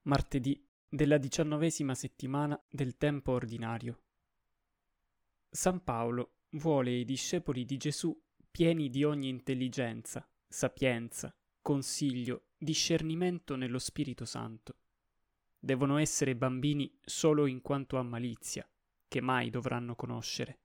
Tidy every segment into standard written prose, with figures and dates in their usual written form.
Martedì della 19ª settimana del tempo ordinario. San Paolo vuole i discepoli di Gesù pieni di ogni intelligenza, sapienza, consiglio, discernimento nello Spirito Santo. Devono essere bambini solo in quanto a malizia, che mai dovranno conoscere.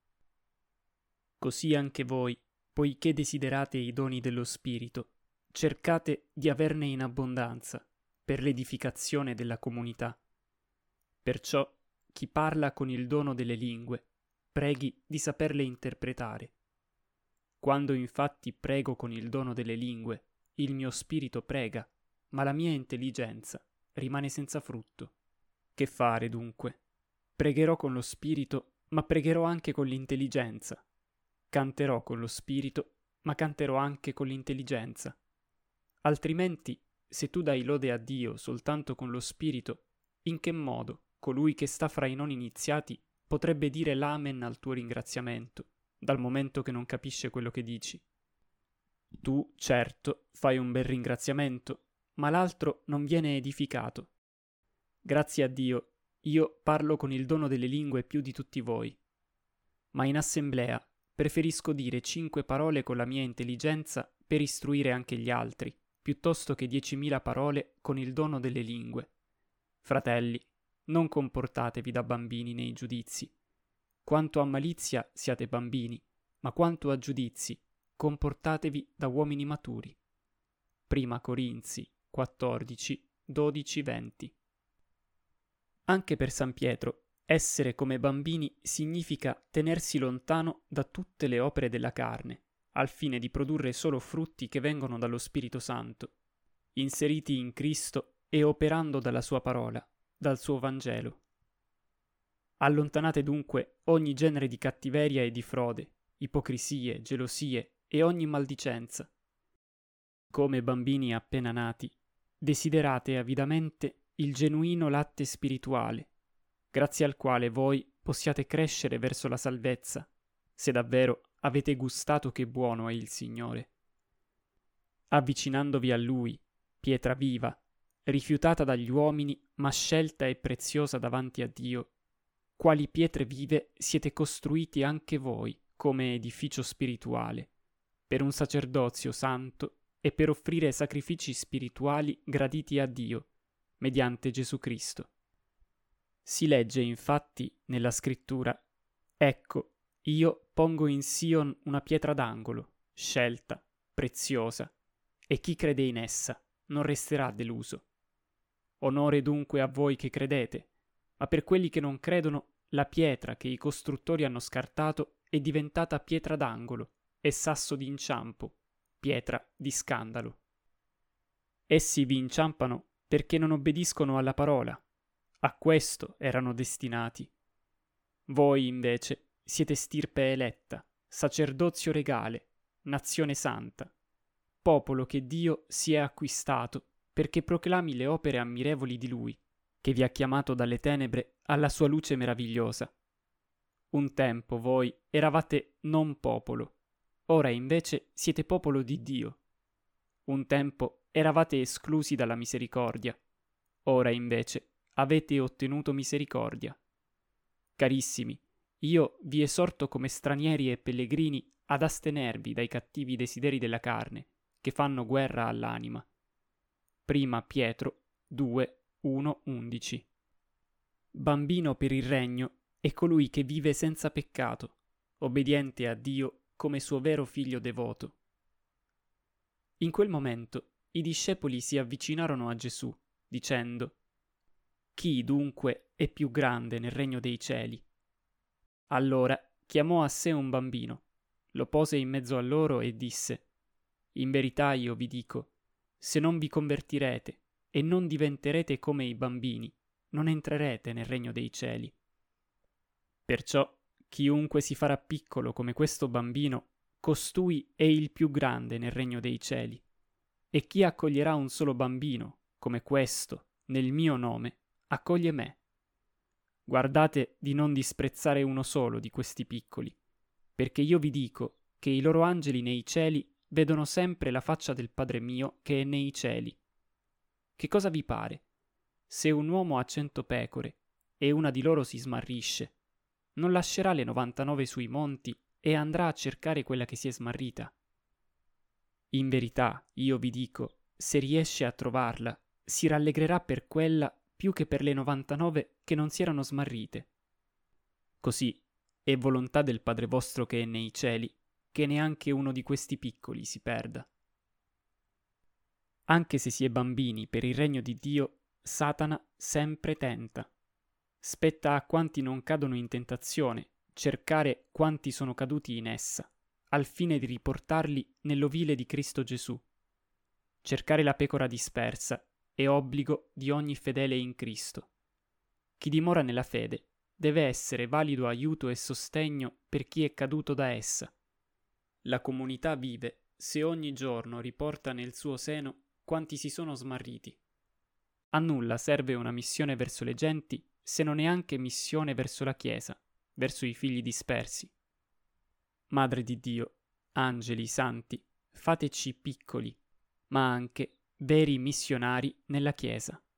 Così anche voi, poiché desiderate i doni dello Spirito, cercate di averne in abbondanza, per l'edificazione della comunità. Perciò chi parla con il dono delle lingue, preghi di saperle interpretare. Quando infatti prego con il dono delle lingue, il mio spirito prega, ma la mia intelligenza rimane senza frutto. Che fare dunque? Pregherò con lo spirito, ma pregherò anche con l'intelligenza. Canterò con lo spirito, ma canterò anche con l'intelligenza. Altrimenti, se tu dai lode a Dio soltanto con lo spirito, in che modo colui che sta fra i non iniziati potrebbe dire l'amen al tuo ringraziamento, dal momento che non capisce quello che dici? Tu, certo, fai un bel ringraziamento, ma l'altro non viene edificato. Grazie a Dio, io parlo con il dono delle lingue più di tutti voi. Ma in assemblea preferisco dire 5 parole con la mia intelligenza per istruire anche gli altri, piuttosto che 10.000 parole con il dono delle lingue. Fratelli, non comportatevi da bambini nei giudizi. Quanto a malizia siate bambini, ma quanto a giudizi, comportatevi da uomini maturi. Prima Corinzi 14, 12, 20. Anche per San Pietro, essere come bambini significa tenersi lontano da tutte le opere della carne, al fine di produrre solo frutti che vengono dallo Spirito Santo, inseriti in Cristo e operando dalla sua parola, dal suo Vangelo. Allontanate dunque ogni genere di cattiveria e di frode, ipocrisie, gelosie e ogni maldicenza. Come bambini appena nati, desiderate avidamente il genuino latte spirituale, grazie al quale voi possiate crescere verso la salvezza, se davvero avete gustato che buono è il Signore. Avvicinandovi a Lui, pietra viva, rifiutata dagli uomini, ma scelta e preziosa davanti a Dio, quali pietre vive siete costruiti anche voi come edificio spirituale, per un sacerdozio santo e per offrire sacrifici spirituali graditi a Dio, mediante Gesù Cristo. Si legge infatti nella scrittura: «Ecco, io pongo in Sion una pietra d'angolo, scelta, preziosa, e chi crede in essa non resterà deluso». Onore dunque a voi che credete, ma per quelli che non credono, la pietra che i costruttori hanno scartato è diventata pietra d'angolo e sasso d'inciampo, pietra di scandalo. Essi vi inciampano perché non obbediscono alla parola. A questo erano destinati. Voi, invece, siete stirpe eletta, sacerdozio regale, nazione santa, popolo che Dio si è acquistato perché proclami le opere ammirevoli di Lui, che vi ha chiamato dalle tenebre alla sua luce meravigliosa. Un tempo voi eravate non popolo, ora invece siete popolo di Dio. Un tempo eravate esclusi dalla misericordia, ora invece avete ottenuto misericordia. Carissimi, io vi esorto come stranieri e pellegrini ad astenervi dai cattivi desideri della carne, che fanno guerra all'anima. Prima Pietro 2, 1, 11. Bambino per il regno è colui che vive senza peccato, obbediente a Dio come suo vero figlio devoto. In quel momento i discepoli si avvicinarono a Gesù, dicendo: «Chi dunque è più grande nel regno dei cieli?» Allora chiamò a sé un bambino, lo pose in mezzo a loro e disse: «In verità io vi dico, se non vi convertirete e non diventerete come i bambini, non entrerete nel regno dei cieli. Perciò chiunque si farà piccolo come questo bambino, costui è il più grande nel regno dei cieli. E chi accoglierà un solo bambino, come questo, nel mio nome, accoglie me. Guardate di non disprezzare uno solo di questi piccoli, perché io vi dico che i loro angeli nei cieli vedono sempre la faccia del Padre mio che è nei cieli. Che cosa vi pare? se un uomo ha 100 pecore e una di loro si smarrisce, non lascerà le 99 sui monti e andrà a cercare quella che si è smarrita? In verità, io vi dico, se riesce a trovarla, si rallegrerà per quella più che per le 99 che non si erano smarrite. Così è volontà del Padre vostro che è nei cieli, che neanche uno di questi piccoli si perda. Anche se si è bambini per il regno di Dio, Satana sempre tenta. Spetta a quanti non cadono in tentazione cercare quanti sono caduti in essa, al fine di riportarli nell'ovile di Cristo Gesù. Cercare la pecora dispersa è obbligo di ogni fedele in Cristo. Chi dimora nella fede deve essere valido aiuto e sostegno per chi è caduto da essa. La comunità vive se ogni giorno riporta nel suo seno quanti si sono smarriti. A nulla serve una missione verso le genti se non è anche missione verso la Chiesa, verso i figli dispersi. Madre di Dio, angeli, santi, fateci piccoli, ma anche veri missionari nella Chiesa.